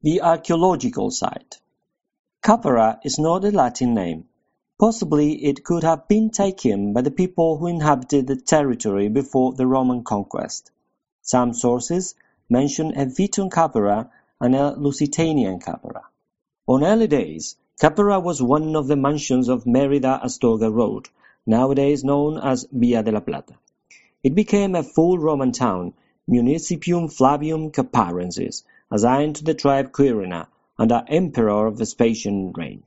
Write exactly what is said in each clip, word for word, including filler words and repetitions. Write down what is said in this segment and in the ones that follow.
The archaeological site. Capara is not a Latin name. Possibly it could have been taken by the people who inhabited the territory before the Roman conquest. Some sources mention a Veton Capara and a Lusitanian Capara. On early days, Capara was one of the mansions of Mérida-Astorga Road, nowadays known as Via de la Plata. It became a full Roman town, Municipium Flavium Caparensis, assigned to the tribe Quirina, under Emperor Vespasian reign.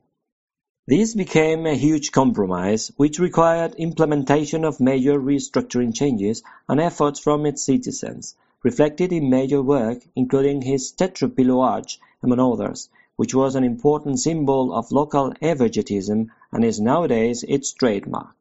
This became a huge compromise, which required implementation of major restructuring changes and efforts from its citizens, reflected in major work, including his tetrapillar arch, among others, which was an important symbol of local evergetism and is nowadays its trademark.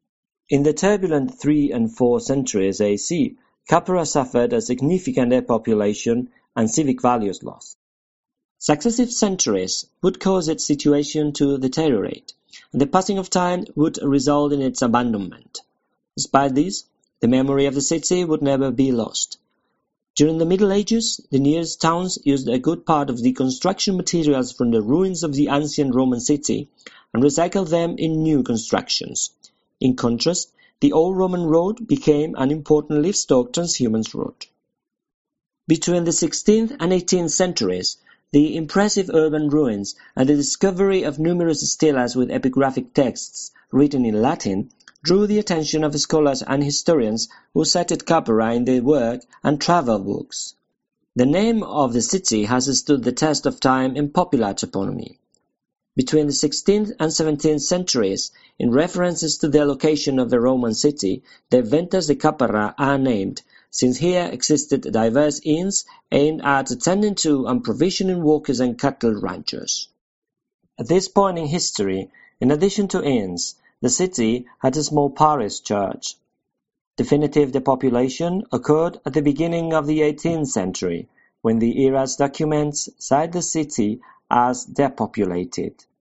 In the turbulent three and four centuries A C, Capara suffered a significant depopulation and civic values loss. Successive centuries would cause its situation to deteriorate, and the passing of time would result in its abandonment. Despite this, the memory of the city would never be lost. During the Middle Ages, the nearest towns used a good part of the construction materials from the ruins of the ancient Roman city and recycled them in new constructions. In contrast, the old Roman road became an important livestock transhumance route. Between the sixteenth and eighteenth centuries, the impressive urban ruins and the discovery of numerous stelas with epigraphic texts written in Latin drew the attention of scholars and historians who cited Capara in their work and travel books. The name of the city has stood the test of time in popular toponymy. Between the sixteenth and seventeenth centuries, in references to the location of the Roman city, the Ventas de Capara are named, since here existed diverse inns aimed at attending to and provisioning workers and cattle ranchers. At this point in history, in addition to inns, the city had a small parish church. Definitive depopulation occurred at the beginning of the eighteenth century, when the era's documents cite the city as depopulated.